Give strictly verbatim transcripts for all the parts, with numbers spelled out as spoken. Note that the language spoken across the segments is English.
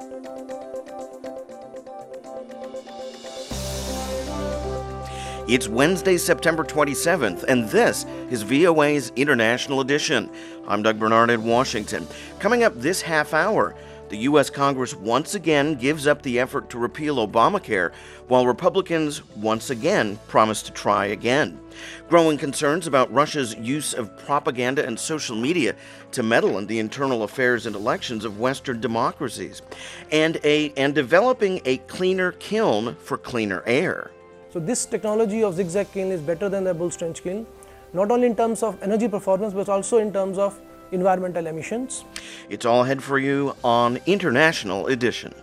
It's Wednesday, September twenty-seventh, and this is V O A's International Edition. I'm Doug Bernard in Washington. Coming up this half hour, the U S Congress once again gives up the effort to repeal Obamacare, while Republicans once again promise to try again. Growing concerns about Russia's use of propaganda and social media to meddle in the internal affairs and elections of Western democracies, and a and developing a cleaner kiln for cleaner air. So this technology of zigzag kiln is better than the Bull's trench kiln, not only in terms of energy performance, but also in terms of environmental emissions. It's all ahead for you on International Edition.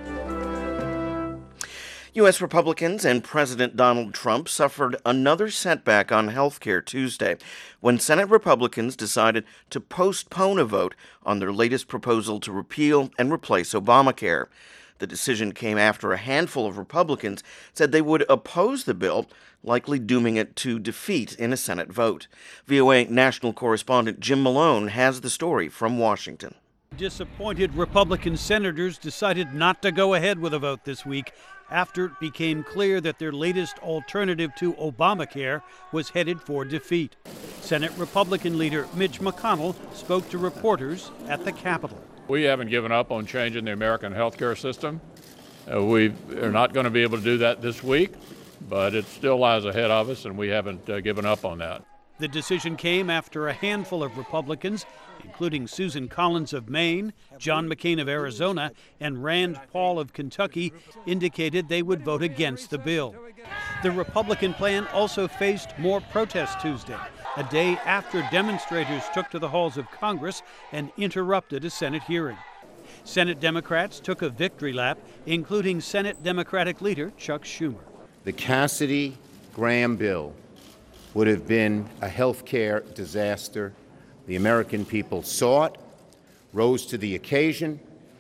U S Republicans and President Donald Trump suffered another setback on health care Tuesday when Senate Republicans decided to postpone a vote on their latest proposal to repeal and replace Obamacare. The decision came after a handful of Republicans said they would oppose the bill, likely dooming it to defeat in a Senate vote. V O A national correspondent Jim Malone has the story from Washington. Disappointed Republican senators decided not to go ahead with a vote this week after it became clear that their latest alternative to Obamacare was headed for defeat. Senate Republican leader Mitch McConnell spoke to reporters at the Capitol. We haven't given up on changing the American health care system. Uh, we are not going to be able to do that this week, but it still lies ahead of us, and we haven't uh, given up on that. The decision came after a handful of Republicans, including Susan Collins of Maine, John McCain of Arizona, and Rand Paul of Kentucky, indicated they would vote against the bill. The Republican plan also faced more protests Tuesday, a day after demonstrators took to the halls of Congress and interrupted a Senate hearing. Senate Democrats took a victory lap, including Senate Democratic leader Chuck Schumer. The Cassidy-Graham bill would have been a health care disaster. The American people saw it, rose to the occasion,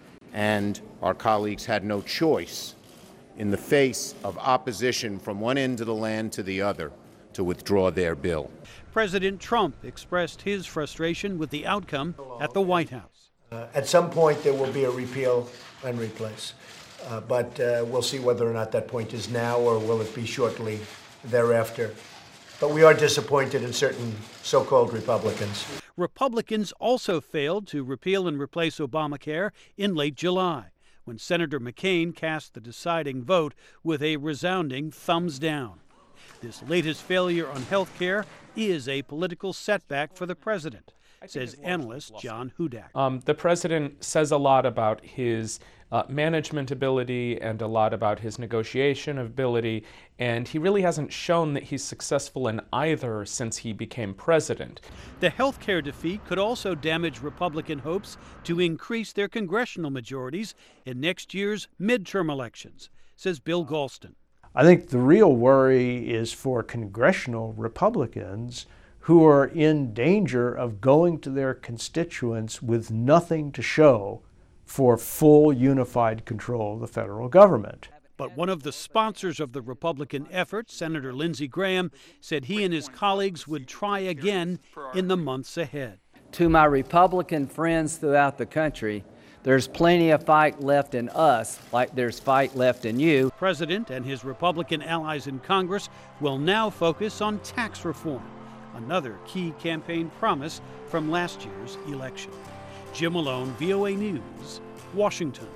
and our colleagues had no choice in the face of opposition from one end of the land to the other to withdraw their bill. President Trump expressed his frustration with the outcome at the White House. Uh, at some point, there will be a repeal and replace, uh, but uh, we'll see whether or not that point is now or will it be shortly thereafter. But we are disappointed in certain so-called Republicans. Republicans also failed to repeal and replace Obamacare in late July, when Senator McCain cast the deciding vote with a resounding thumbs down. This latest failure on health care is a political setback for the president, says analyst John Hudak. Um, the president says a lot about his uh, management ability and a lot about his negotiation ability, and he really hasn't shown that he's successful in either since he became president. The health care defeat could also damage Republican hopes to increase their congressional majorities in next year's midterm elections, says Bill Galston. I think the real worry is for congressional Republicans who are in danger of going to their constituents with nothing to show for full unified control of the federal government. But one of the sponsors of the Republican effort, Senator Lindsey Graham, said he and his colleagues would try again in the months ahead. To my Republican friends throughout the country, there's plenty of fight left in us, like there's fight left in you. The president and his Republican allies in Congress will now focus on tax reform, another key campaign promise from last year's election. Jim Malone, V O A News, Washington.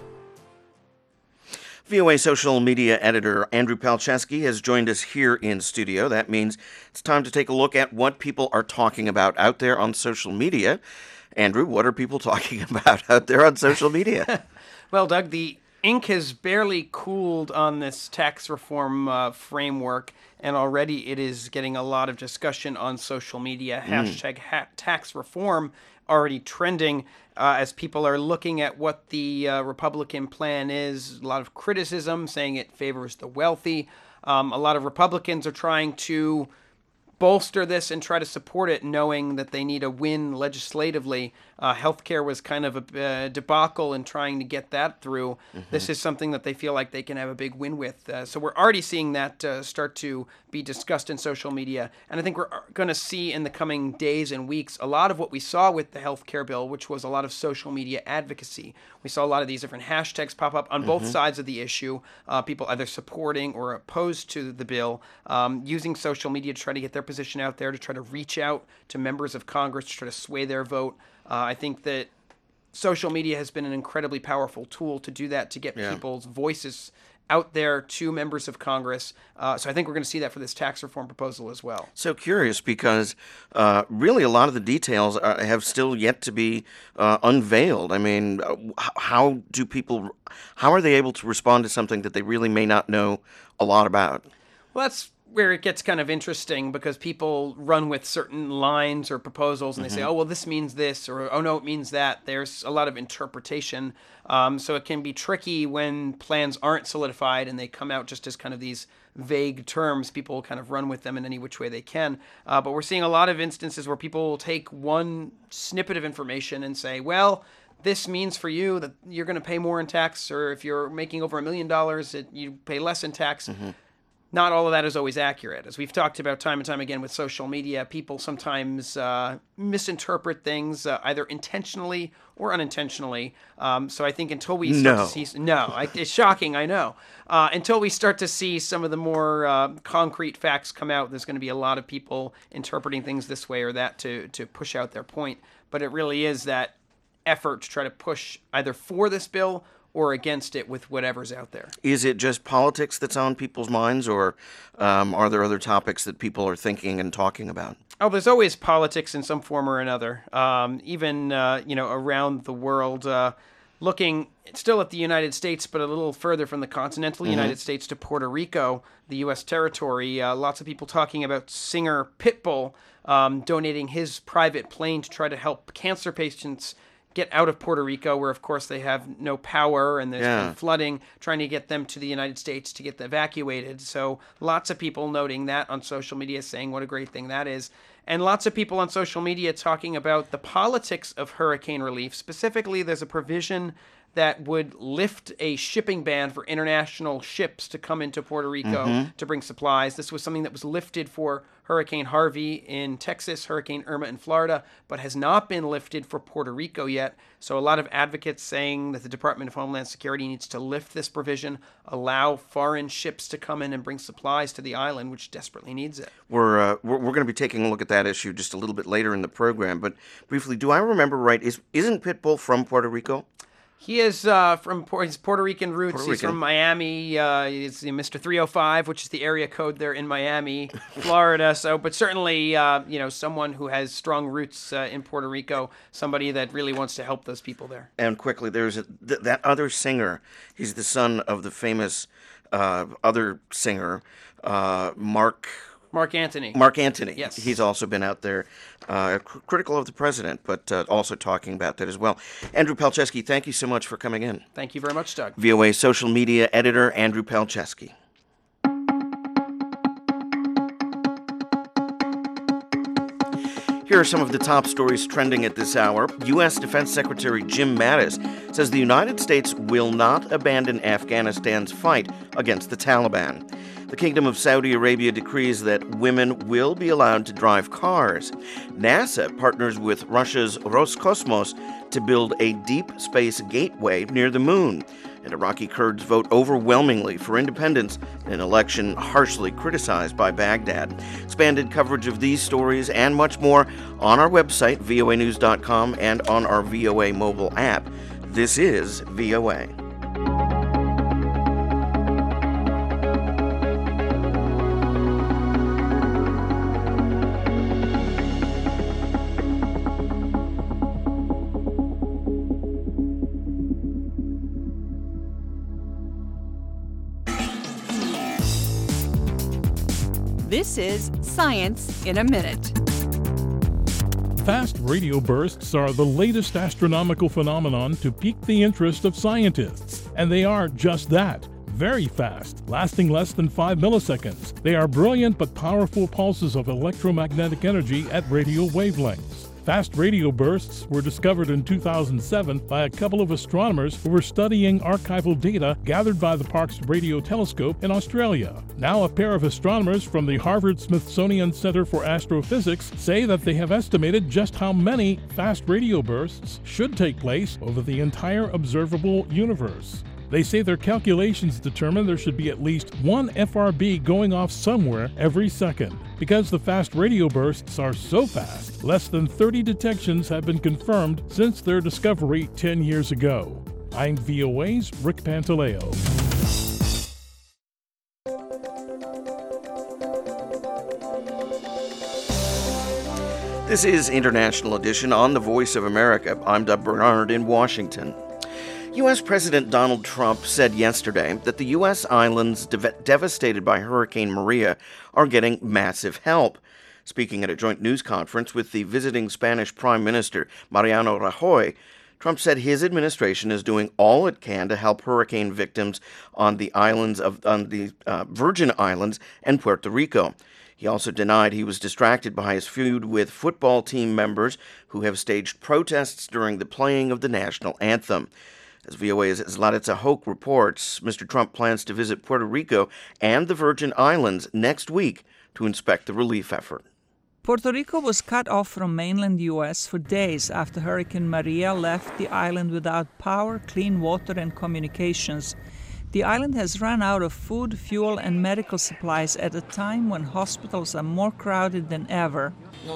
V O A social media editor Andrew Palczewski has joined us here in studio. That means it's time to take a look at what people are talking about out there on social media. Andrew, what are people talking about out there on social media? Well, Doug, the ink has barely cooled on this tax reform uh, framework, and already it is getting a lot of discussion on social media. Mm. Hashtag ha- tax reform already trending uh, as people are looking at what the uh, Republican plan is. A lot of criticism saying it favors the wealthy. Um, a lot of Republicans are trying to bolster this and try to support it, knowing that they need a win legislatively. Uh, healthcare was kind of a uh, debacle in trying to get that through. Mm-hmm. This is something that they feel like they can have a big win with. Uh, so we're already seeing that uh, start to be discussed in social media. And I think we're going to see in the coming days and weeks a lot of what we saw with the healthcare bill, which was a lot of social media advocacy. We saw a lot of these different hashtags pop up on mm-hmm. both sides of the issue, uh, people either supporting or opposed to the bill, um, using social media to try to get their position out there, to try to reach out to members of Congress, to try to sway their vote. Uh, I think that social media has been an incredibly powerful tool to do that, to get yeah. people's voices out there to members of Congress. Uh, so I think we're going to see that for this tax reform proposal as well. So curious, because uh, really a lot of the details are, have still yet to be uh, unveiled. I mean, uh, how do people, how are they able to respond to something that they really may not know a lot about? Well, that's where it gets kind of interesting, because people run with certain lines or proposals and mm-hmm. they say, oh, well, this means this, or, oh, no, it means that. There's a lot of interpretation. Um, so it can be tricky when plans aren't solidified and they come out just as kind of these vague terms. People kind of run with them in any which way they can. Uh, but we're seeing a lot of instances where people will take one snippet of information and say, well, this means for you that you're going to pay more in tax, or if you're making over a million dollars, it, you pay less in tax. Mm-hmm. Not all of that is always accurate. As we've talked about time and time again with social media, people sometimes uh, misinterpret things uh, either intentionally or unintentionally. Um, so I think until we start no. to see... No, I, it's shocking, I know. Uh, until we start to see some of the more uh, concrete facts come out, there's going to be a lot of people interpreting things this way or that to, to push out their point. But it really is that effort to try to push either for this bill or against it with whatever's out there. Is it just politics that's on people's minds, or um, are there other topics that people are thinking and talking about? Oh, there's always politics in some form or another. Um, even, uh, you know, around the world, uh, looking still at the United States, but a little further from the continental mm-hmm. United States to Puerto Rico, the U S territory. Uh, lots of people talking about singer Pitbull um, donating his private plane to try to help cancer patients get out of Puerto Rico, where, of course, they have no power and there's yeah. been flooding, trying to get them to the United States to get them evacuated. So lots of people noting that on social media, saying what a great thing that is. And lots of people on social media talking about the politics of hurricane relief. Specifically, there's a provision that would lift a shipping ban for international ships to come into Puerto Rico mm-hmm. to bring supplies. This was something that was lifted for Hurricane Harvey in Texas, Hurricane Irma in Florida, but has not been lifted for Puerto Rico yet. So a lot of advocates saying that the Department of Homeland Security needs to lift this provision, allow foreign ships to come in and bring supplies to the island, which desperately needs it. We're uh, we're, we're going to be taking a look at that issue just a little bit later in the program. But briefly, do I remember right? Is isn't Pitbull from Puerto Rico? He is uh, from his Puerto Rican roots. Puerto He's Rican. from Miami. Uh, he's Mister three oh five, which is the area code there in Miami, Florida. So, but certainly, uh, you know, someone who has strong roots uh, in Puerto Rico, somebody that really wants to help those people there. And quickly, there's a, th- that other singer. He's the son of the famous uh, other singer, uh, Mark... Mark Antony. Mark Antony. Yes. He's also been out there uh, cr- critical of the president, but uh, also talking about that as well. Andrew Palczewski, thank you so much for coming in. Thank you very much, Doug. V O A social media editor Andrew Palczewski. Here are some of the top stories trending at this hour. U S Defense Secretary Jim Mattis says the United States will not abandon Afghanistan's fight against the Taliban. The Kingdom of Saudi Arabia decrees that women will be allowed to drive cars. NASA partners with Russia's Roscosmos to build a deep space gateway near the moon. And Iraqi Kurds vote overwhelmingly for independence in an election harshly criticized by Baghdad. Expanded coverage of these stories and much more on our website, V O A news dot com, and on our V O A mobile app. This is V O A. This is Science in a Minute. Fast radio bursts are the latest astronomical phenomenon to pique the interest of scientists, and they are just that, very fast, lasting less than five milliseconds. They are brilliant but powerful pulses of electromagnetic energy at radio wavelengths. Fast radio bursts were discovered in two thousand seven by a couple of astronomers who were studying archival data gathered by the Parkes Radio Telescope in Australia. Now a pair of astronomers from the Harvard-Smithsonian Center for Astrophysics say that they have estimated just how many fast radio bursts should take place over the entire observable universe. They say their calculations determine there should be at least one F R B going off somewhere every second. Because the fast radio bursts are so fast, less than thirty detections have been confirmed since their discovery ten years ago. I'm V O A's Rick Pantaleo. This is International Edition on the Voice of America. I'm Doug Bernard in Washington. U S President Donald Trump said yesterday that the U S islands dev- devastated by Hurricane Maria are getting massive help. Speaking at a joint news conference with the visiting Spanish Prime Minister Mariano Rajoy, Trump said his administration is doing all it can to help hurricane victims on the islands of on the uh, Virgin Islands and Puerto Rico. He also denied he was distracted by his feud with football team members who have staged protests during the playing of the national anthem. As V O A's Zlatica Hoke reports, Mister Trump plans to visit Puerto Rico and the Virgin Islands next week to inspect the relief effort. Puerto Rico was cut off from mainland U S for days after Hurricane Maria left the island without power, clean water, and communications. The island has run out of food, fuel, and medical supplies at a time when hospitals are more crowded than ever.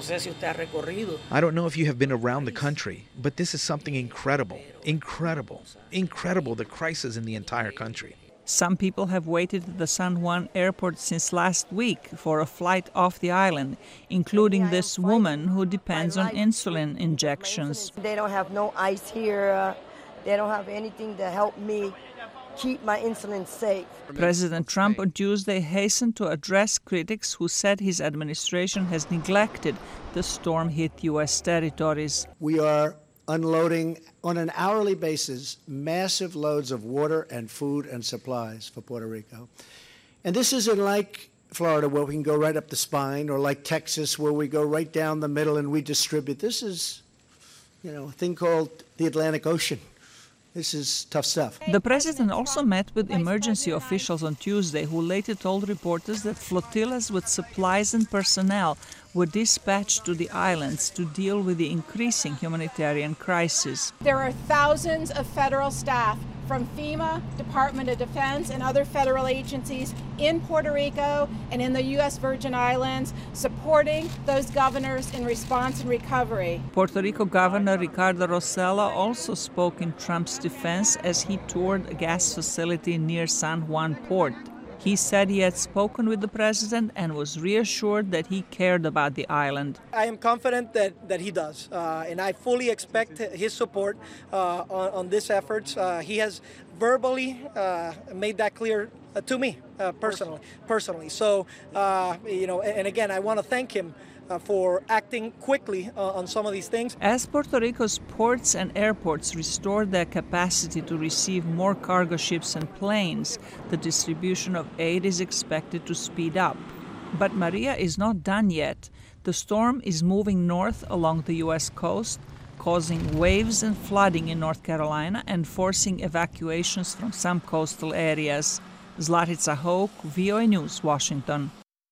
I don't know if you have been around the country, but this is something incredible, incredible, incredible, the crisis in the entire country. Some people have waited at the San Juan airport since last week for a flight off the island, including this woman who depends on insulin injections. They don't have no ice here. Uh, they don't have anything to help me keep my insulin safe. President Trump on Tuesday hastened to address critics who said his administration has neglected the storm-hit U S territories. We are unloading on an hourly basis massive loads of water and food and supplies for Puerto Rico. And this isn't like Florida where we can go right up the spine, or like Texas where we go right down the middle and we distribute. This is, you know, a thing called the Atlantic Ocean. This is tough stuff. The president also met with emergency officials on Tuesday, who later told reporters that flotillas with supplies and personnel were dispatched to the islands to deal with the increasing humanitarian crisis. There are thousands of federal staff from FEMA, Department of Defense, and other federal agencies in Puerto Rico and in the U S Virgin Islands supporting those governors in response and recovery. Puerto Rico Governor Ricardo Rossello also spoke in Trump's defense as he toured a gas facility near San Juan Port. He said he had spoken with the president and was reassured that he cared about the island. I am confident that, that he does, uh, and I fully expect his support uh, on, on this effort. Uh, he has verbally uh, made that clear uh, to me uh, personally. Personally, so uh, you know, and again, I want to thank him Uh, for acting quickly uh, on some of these things. As Puerto Rico's ports and airports restore their capacity to receive more cargo ships and planes, the distribution of aid is expected to speed up. But Maria is not done yet. The storm is moving north along the U S coast, causing waves and flooding in North Carolina and forcing evacuations from some coastal areas. Zlatica Hoke, V O A News, Washington.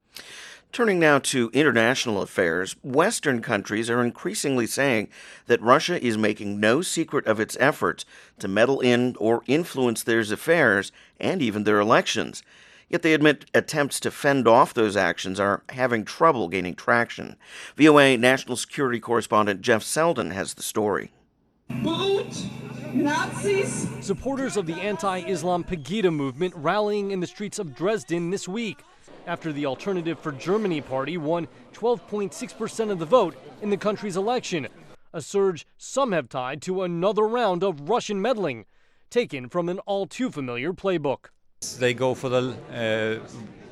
Turning now to international affairs, Western countries are increasingly saying that Russia is making no secret of its efforts to meddle in or influence their affairs and even their elections. Yet they admit attempts to fend off those actions are having trouble gaining traction. V O A national security correspondent Jeff Selden has the story. Boot Nazis! Supporters of the anti-Islam Pegida movement rallying in the streets of Dresden this week, after the Alternative for Germany party won twelve point six percent of the vote in the country's election, a surge some have tied to another round of Russian meddling, taken from an all-too-familiar playbook. They go for the uh,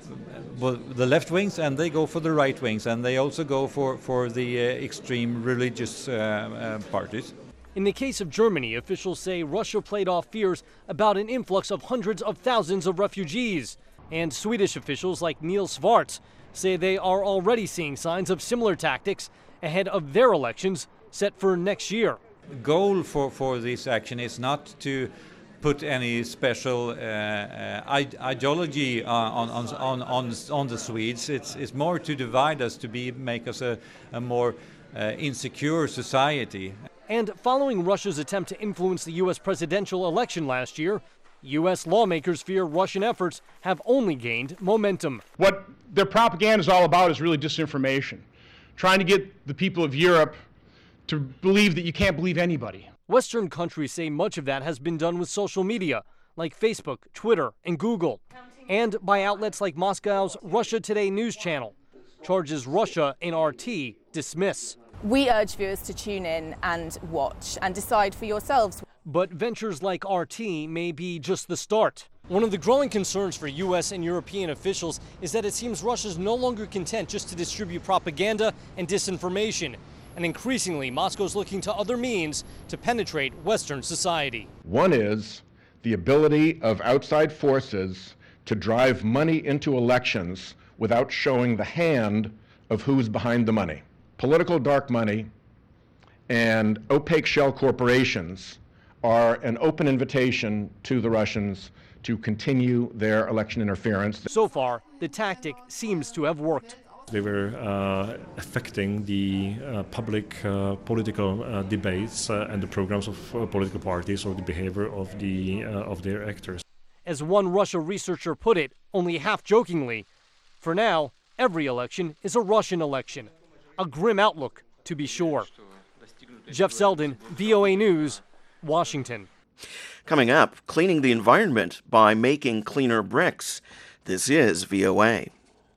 well, the left wings and they go for the right wings, and they also go for, for the uh, extreme religious uh, uh, parties. In the case of Germany, officials say Russia played off fears about an influx of hundreds of thousands of refugees. And Swedish officials like Niels Schwarz say they are already seeing signs of similar tactics ahead of their elections set for next year. The goal for, for this action is not to put any special uh, uh, ideology on, on, on, on, on the Swedes. It's, it's more to divide us, to be, make us a, a more uh, insecure society. And following Russia's attempt to influence the U S presidential election last year, U S lawmakers fear Russian efforts have only gained momentum. What their propaganda is all about is really disinformation, trying to get the people of Europe to believe that you can't believe anybody. Western countries say much of that has been done with social media, like Facebook, Twitter, and Google, and by outlets like Moscow's Russia Today news channel. Charges Russia and R T dismiss. We urge viewers to tune in and watch and decide for yourselves. But ventures like R T may be just the start. One of the growing concerns for U S and European officials is that it seems Russia's no longer content just to distribute propaganda and disinformation. And increasingly, Moscow's looking to other means to penetrate Western society. One is the ability of outside forces to drive money into elections without showing the hand of who's behind the money. Political dark money and opaque shell corporations are an open invitation to the Russians to continue their election interference. So far, the tactic seems to have worked. They were uh, affecting the uh, public uh, political uh, debates uh, and the programs of uh, political parties or the behavior of, the, uh, of their actors. As one Russia researcher put it, only half jokingly, for now, every election is a Russian election. A grim outlook, to be sure. Jeff Zeldin, V O A News, Washington. Coming up, cleaning the environment by making cleaner bricks. This is V O A.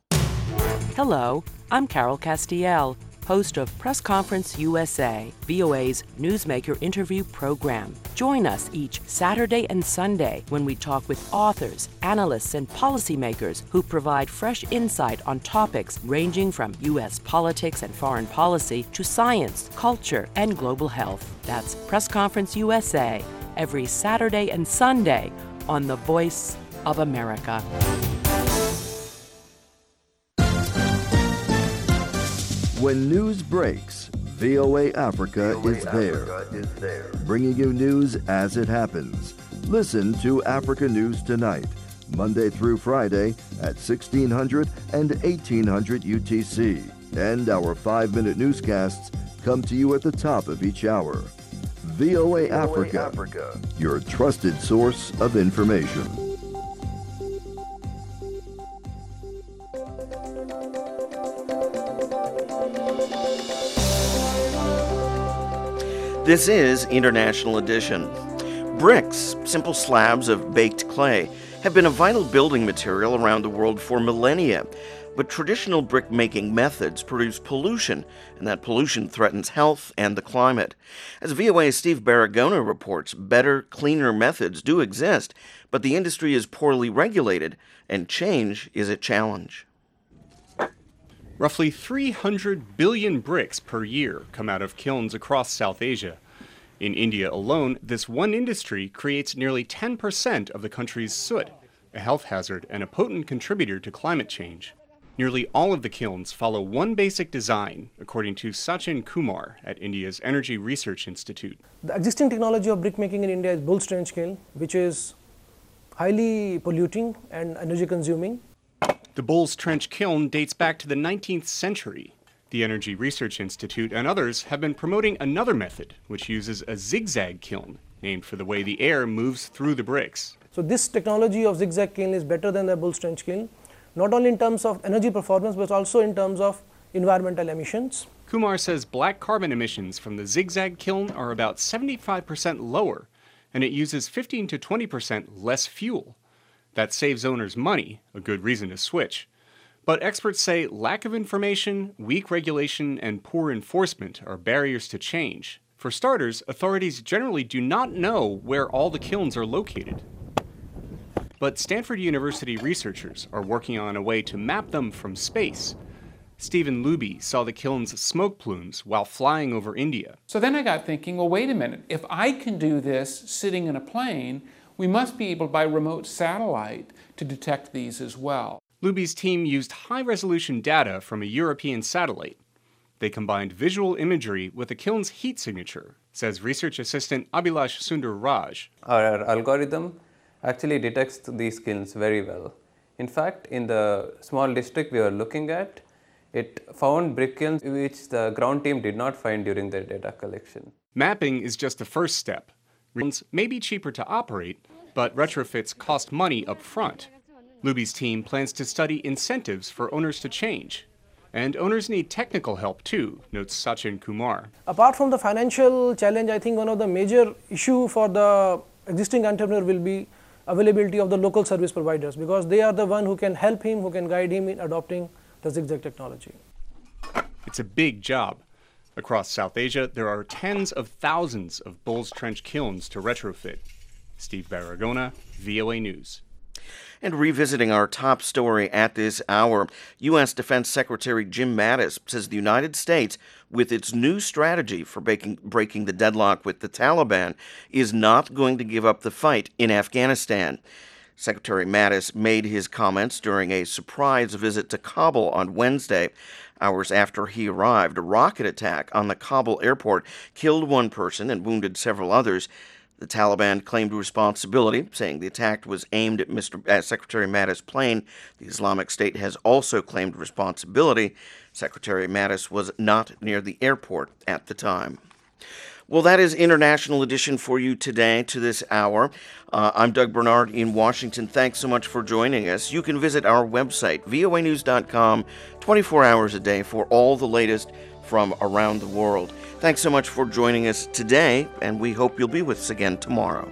Hello, I'm Carol Castiel, host of Press Conference U S A, V O A's newsmaker interview program. Join us each Saturday and Sunday when we talk with authors, analysts, and policymakers who provide fresh insight on topics ranging from U S politics and foreign policy to science, culture, and global health. That's Press Conference U S A, every Saturday and Sunday on The Voice of America. When news breaks, V O A Africa is there, bringing you news as it happens. Listen to Africa News Tonight, Monday through Friday at sixteen hundred and eighteen hundred U T C. And our five-minute newscasts come to you at the top of each hour. V O A Africa, your trusted source of information. This is International Edition. Bricks, simple slabs of baked clay, have been a vital building material around the world for millennia. But traditional brick-making methods produce pollution, and that pollution threatens health and the climate. As V O A's Steve Baragona reports, better, cleaner methods do exist, but the industry is poorly regulated, and change is a challenge. Roughly three hundred billion bricks per year come out of kilns across South Asia. In India alone, this one industry creates nearly ten percent of the country's soot, a health hazard and a potent contributor to climate change. Nearly all of the kilns follow one basic design, according to Sachin Kumar at India's Energy Research Institute. The existing technology of brick making in India is Bull's Trench kiln, which is highly polluting and energy consuming. The Bull's Trench kiln dates back to the nineteenth century. The Energy Research Institute and others have been promoting another method, which uses a zigzag kiln, named for the way the air moves through the bricks. So this technology of zigzag kiln is better than the Bull's Trench kiln, not only in terms of energy performance, but also in terms of environmental emissions. Kumar says black carbon emissions from the zigzag kiln are about seventy-five percent lower, and it uses fifteen to twenty percent less fuel. That saves owners money, a good reason to switch. But experts say lack of information, weak regulation, and poor enforcement are barriers to change. For starters, authorities generally do not know where all the kilns are located. But Stanford University researchers are working on a way to map them from space. Stephen Luby saw the kiln's smoke plumes while flying over India. So then I got thinking, well, wait a minute. If I can do this sitting in a plane, we must be able by remote satellite to detect these as well. Luby's team used high-resolution data from a European satellite. They combined visual imagery with the kiln's heat signature, says research assistant Abhilash Sundar Raj. Our algorithm actually detects these kilns very well. In fact, in the small district we were looking at, it found brick kilns which the ground team did not find during their data collection. Mapping is just the first step. Kilns may be cheaper to operate, but retrofits cost money up front. Luby's team plans to study incentives for owners to change. And owners need technical help too, notes Sachin Kumar. Apart from the financial challenge, I think one of the major issue for the existing entrepreneur will be availability of the local service providers, because they are the one who can help him, who can guide him in adopting the zigzag technology. It's a big job. Across South Asia, there are tens of thousands of Bulls Trench kilns to retrofit. Steve Baragona, V O A News. And revisiting our top story at this hour, U S Defense Secretary Jim Mattis says the United States, with its new strategy for breaking, breaking the deadlock with the Taliban, is not going to give up the fight in Afghanistan. Secretary Mattis made his comments during a surprise visit to Kabul on Wednesday. Hours after he arrived, a rocket attack on the Kabul airport killed one person and wounded several others. The Taliban claimed responsibility, saying the attack was aimed at Mister Uh, Secretary Mattis' plane. The Islamic State has also claimed responsibility. Secretary Mattis was not near the airport at the time. Well, that is International Edition for you today to this hour. Uh, I'm Doug Bernard in Washington. Thanks so much for joining us. You can visit our website, V O A news dot com, twenty-four hours a day for all the latest from around the world. Thanks so much for joining us today, and we hope you'll be with us again tomorrow.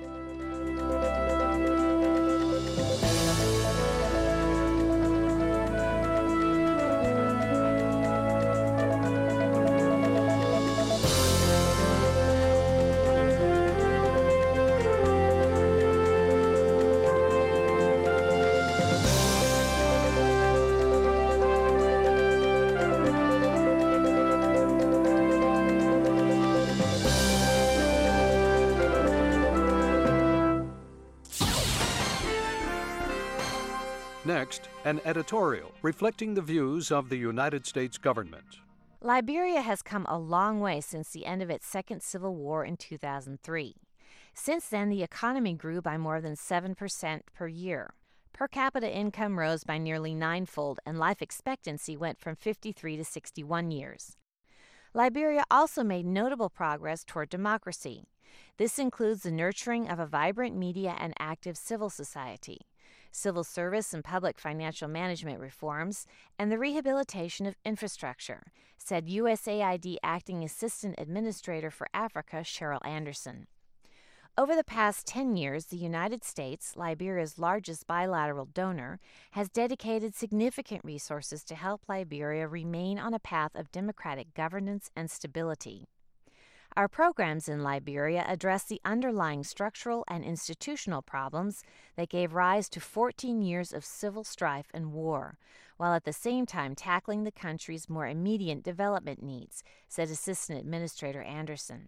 Next, an editorial reflecting the views of the United States government. Liberia has come a long way since the end of its second civil war in two thousand three. Since then, the economy grew by more than seven percent per year. Per capita income rose by nearly ninefold, and life expectancy went from fifty-three to sixty-one years. Liberia also made notable progress toward democracy. This includes the nurturing of a vibrant media and active civil society, civil service and public financial management reforms, and the rehabilitation of infrastructure, said U S A I D Acting Assistant Administrator for Africa, Cheryl Anderson. Over the past ten years, the United States, Liberia's largest bilateral donor, has dedicated significant resources to help Liberia remain on a path of democratic governance and stability. Our programs in Liberia address the underlying structural and institutional problems that gave rise to fourteen years of civil strife and war, while at the same time tackling the country's more immediate development needs, said Assistant Administrator Anderson.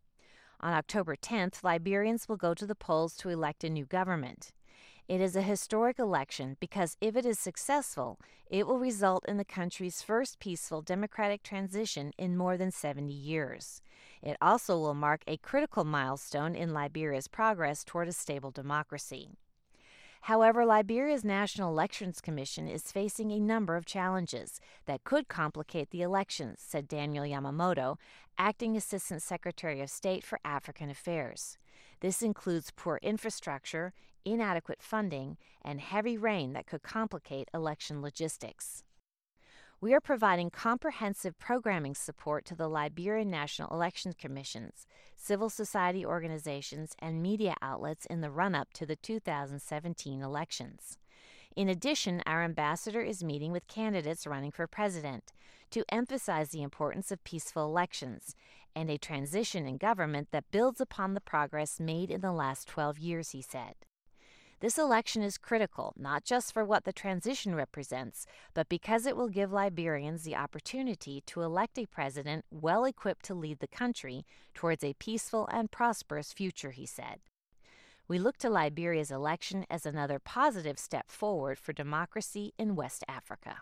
On October tenth, Liberians will go to the polls to elect a new government. It is a historic election because if it is successful, it will result in the country's first peaceful democratic transition in more than seventy years. It also will mark a critical milestone in Liberia's progress toward a stable democracy. However, Liberia's National Elections Commission is facing a number of challenges that could complicate the elections, said Daniel Yamamoto, Acting Assistant Secretary of State for African Affairs. This includes poor infrastructure, inadequate funding, and heavy rain that could complicate election logistics. We are providing comprehensive programming support to the Liberian National Elections Commissions, civil society organizations, and media outlets in the run-up to the two thousand seventeen elections. In addition, our ambassador is meeting with candidates running for president to emphasize the importance of peaceful elections and a transition in government that builds upon the progress made in the last twelve years, he said. This election is critical, not just for what the transition represents, but because it will give Liberians the opportunity to elect a president well equipped to lead the country towards a peaceful and prosperous future, he said. We look to Liberia's election as another positive step forward for democracy in West Africa.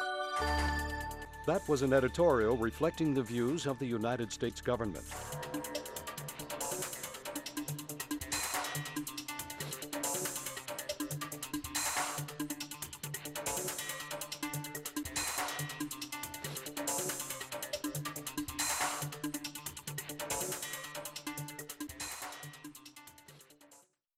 That was an editorial reflecting the views of the United States government.